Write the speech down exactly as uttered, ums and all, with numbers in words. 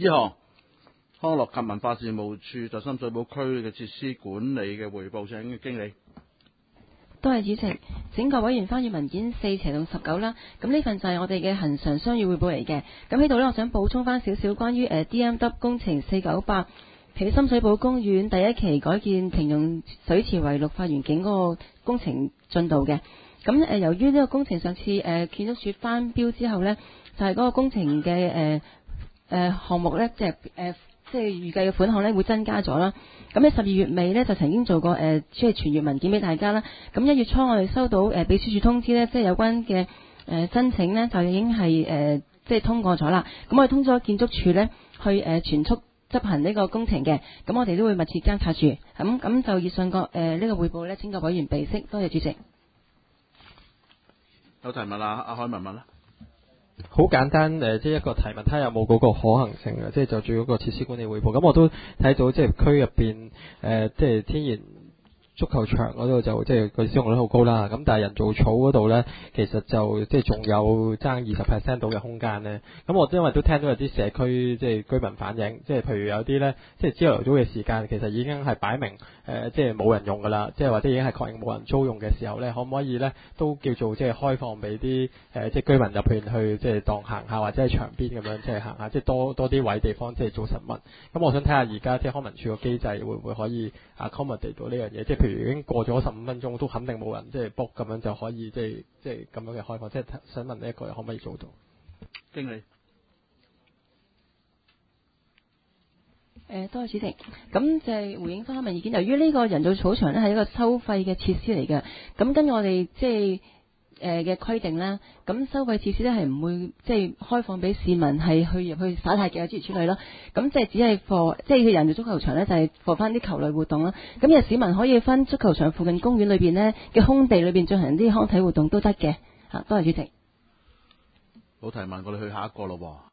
呢項康樂及文化事務處就深水埗區嘅設施管理嘅匯報，請經理。 多謝主席，整個委員翻閱文件四斜到十九啦。咁呢份就係我哋嘅恒常商業匯報嚟嘅。咁喺度呢，我想補充翻少少關於誒 D M W 工程四九八喺深水埗公園第一期改建停用水池為綠化園景嗰個工程進度嘅。咁誒由於呢個工程上次誒建築署翻標之後呢，就係、是、嗰個工程嘅誒誒項目呢，即係誒即係預計嘅款項呢會增加咗啦。咁喺十二月尾呢，就曾經做過誒即係傳閱文件俾大家啦。咁一月初我哋收到誒秘書處通知呢，即係有關嘅誒申請呢，就已經係誒即係通過咗啦。咁我哋通知咗建築署呢，去誒全速執行呢個工程嘅。咁我哋都會密切監察住。咁咁就以上個誒呢個匯報呢，請各位委員備悉。多謝主席。 有提問啊？阿海文問啦。 好簡單誒，即係一個提問，睇下有冇嗰個可行性嘅，即係就住嗰個設施管理匯報。咁我都睇到即係區入邊誒，即係天然足球場嗰度就即係個使用率好高啦，咁但係人造草嗰度呢，其實就即係仲有爭二十 percent 到嘅空間呢。咁我因為都聽到有啲社區即係居民反映，即係譬如有啲呢，即係朝頭早嘅時間，其實已經係擺明誒、呃，即係冇人用㗎啦，即係或者已經係確認冇人租用嘅時候呢，可唔可以呢都叫做即係開放俾啲誒即係居民入邊去即係當行下或者係場邊咁樣即係行下，即係多多啲位地方即係做實物。咁我想睇下而家即係康文署個機制會唔會可以 accommodate 到呢樣嘢，即係譬如已經過咗十五分鐘，都肯定冇人即係 book 咁樣就可以即係即係咁樣嘅開放，即係想問呢一個可唔可以做到？ 經理。 誒，多謝主席。咁就係回應翻民意見，由於呢個人造草場呢係一個收費嘅設施嚟嘅，咁根據我哋即係誒嘅規定啦，咁收費設施咧係唔會即係開放俾市民係去入去耍太極啊諸如此類咯。咁即係只係 for 即係人造足球場咧，就係 for 翻啲球類活動啦。咁有市民可以分足球場附近公園裏邊呢嘅空地裏邊進行啲康體活動都得嘅。嚇，多謝主席。 冇提問，我哋去下一個咯喎。